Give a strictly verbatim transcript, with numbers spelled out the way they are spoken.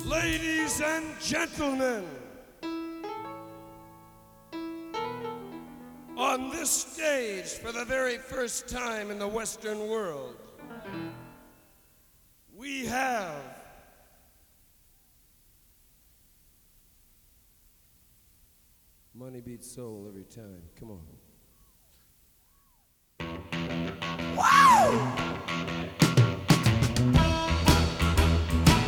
Ladies and gentlemen, on this stage for the very first time in the Western world, we have money beats soul every time. Come on.